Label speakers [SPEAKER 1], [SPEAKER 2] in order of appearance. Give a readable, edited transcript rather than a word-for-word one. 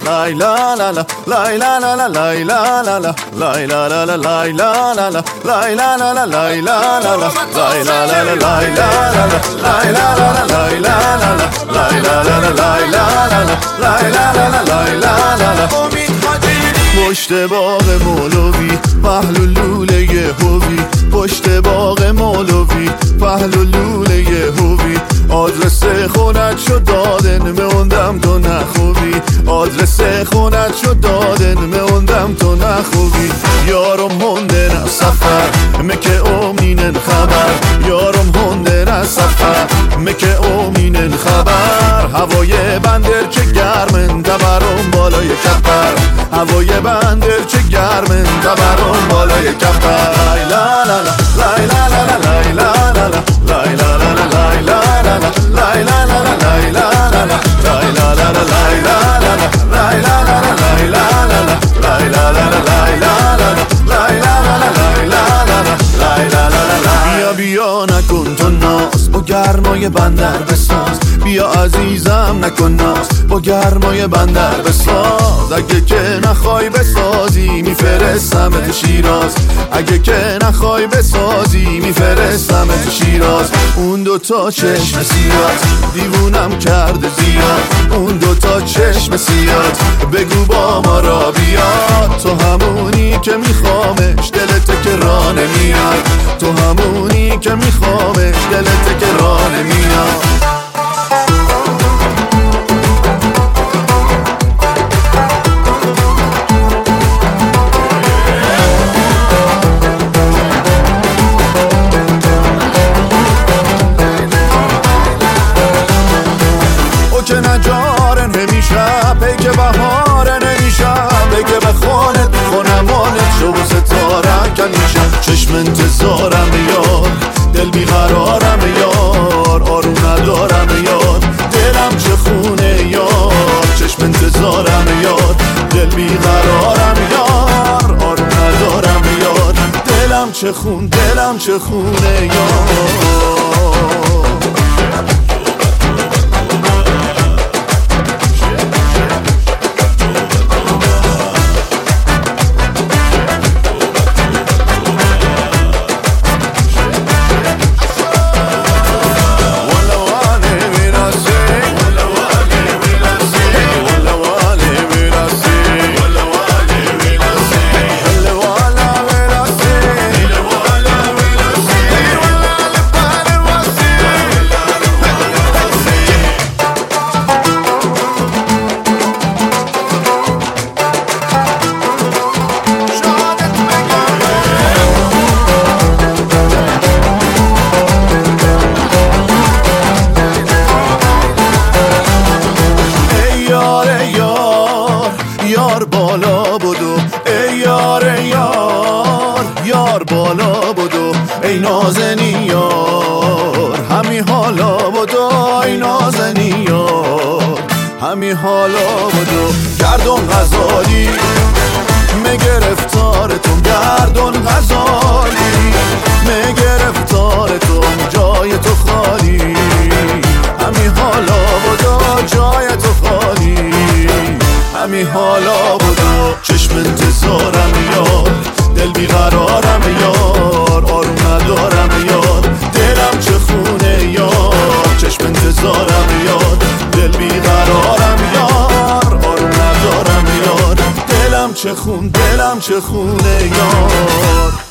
[SPEAKER 1] lay la la la, lay la la la, lay la la la, lay la la la, lay la la la, lay la la la, lay la la la, lay la la la, lay la la la, lay la la la, lay la la la, lay la la la, lay la la la, lay la la la, lay la la la. پشت باغ مولوی پهلو لوله هوی، پشت باغ مولوی پهلو لوله هوی، آدرس خونت شد دادن موندم تو نخوبی، آدرس خونت شد دادن موندم تو نخوبی. یارم هندن سفر مکه امینن خبر، یارم هندن سفر مکه امینن خبر. هوای بندر چه گرمن تبرم بالای کپر، هوای بندر چه گرمن تبرم بالای کپر. لای لا لا لا، لای لا لا لا، لای لا لا لا، لای لا لا لا، لای لا لا لا، لای لا لا لا، لای لا لا لا، لای لا لا لا، لای لا لا لا، لای لا لا لا، لای لا لا لا، لای لا لا لا، لای لا لا لا، لای لا لا لا، لای لا لا لا، لای لا لا لا. بیا بیا نکن تو ناز، با گرمای بندر بساز، بیا عزیزم نکن ناز، با گرمای بندر بساز. اگه که نخوای بسازی میفرستم تو شیراز، اگه که نخوای بسازی میفرستم تو شیراز. اون دوتا چشم سیاد دیوونم کرده زیاد، اون دوتا چشم سیاد بگو با ما را بیاد. تو همونی که میخوامش دلت که راه نمیاد، تو همونی که میخوامش دلت که راه نمیاد. که نجاره نمیشه پیک بهاره نمیشه، بگه به خانت خونمانت شو و ستاره کنیشم. چشم انتظارم یار، دل بیقرارم یار، آروم ندارم یار، دلم چه خونه یار. چشم انتظارم یار، دل بیقرارم یار، آروم ندارم یار، دلم چه خون، دلم چه خونه یار. یار بالا بدو ای یار یار، یار بالا بدو ای نازنی یار. همی حالا بدو ای نازنی یار، همی حالا بدو. گردون غزالی مگرفتارتون، گردون غزالی مگرفتارتون، جای تو خالی. همی حالا بدو جای تو خالی، همی حالا بدو. چشم انتظارم یار، دل بیقرارم یار، آروم ندارم یار، دلم چه خونه یار. چشم انتظارم یار، دل بیقرارم یار، آروم ندارم یار، دلم چه خون، دلم چه خونه یار.